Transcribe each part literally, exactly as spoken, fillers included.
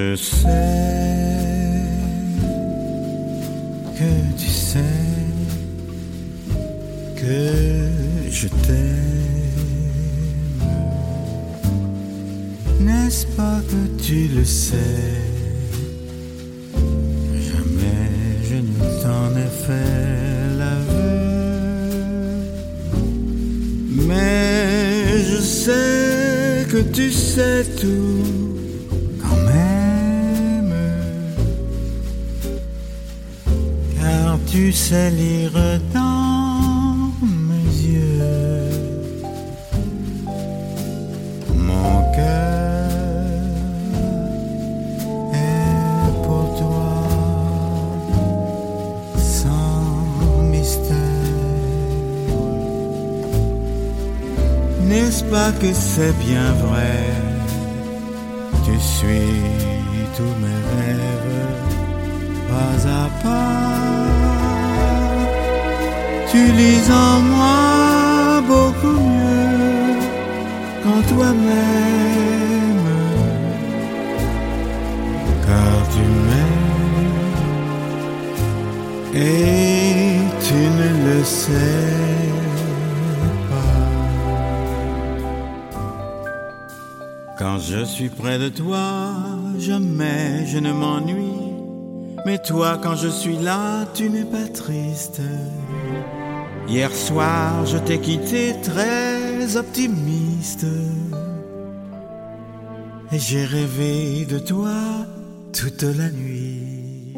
Je sais que tu sais que je t'aime. N'est-ce pas que tu le sais? Jamais je ne t'en ai fait l'aveu. Mais je sais que tu sais tout quand même, car tu sais lire dans mes yeux. Mon cœur est pour toi sans mystère. N'est-ce pas que c'est bien vrai? Tu suis tous mes rêves pas à pas. Tu lis en moi beaucoup mieux qu'en toi-même, car tu m'aimes et tu ne le sais pas. Quand je suis près de toi, jamais je ne m'ennuie. Mais toi, quand je suis là, tu n'es pas triste. Hier soir, je t'ai quitté très optimiste. Et j'ai rêvé de toi toute la nuit.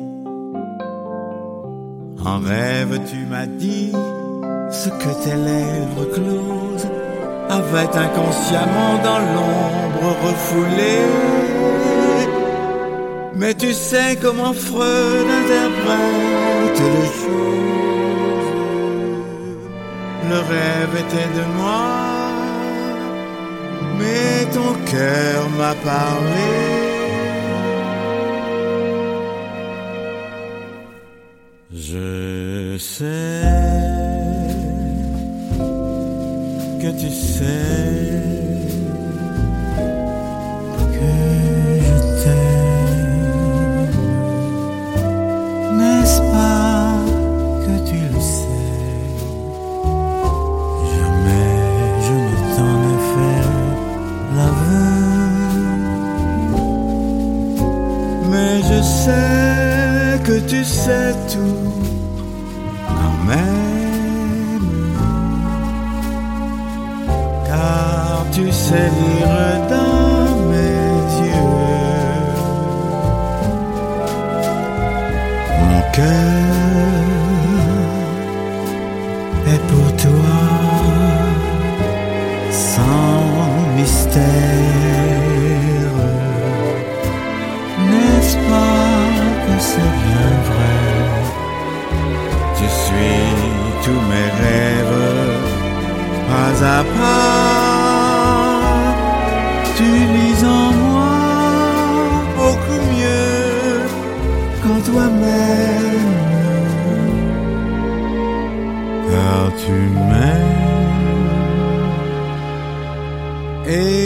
En rêve, tu m'as dit ce que tes lèvres closes avaient inconsciemment dans l'ombre refoulée. Mais tu sais comment Freud interprète les choses. Le rêve était de moi, mais ton cœur m'a parlé. Je sais que tu sais que je t'aime. N'est-ce pas que tu le sais? Jamais je ne t'en ai fait l'aveu. Mais je sais que tu sais tout quand même, car tu sais lire dans mes yeux. Mon cœur est pour toi sans mystère. N'est-ce pas que c'est bien vrai? Tu suis tous mes rêves pas à pas. Tu lis en moi beaucoup mieux qu'en toi-même, car tu m'aimes et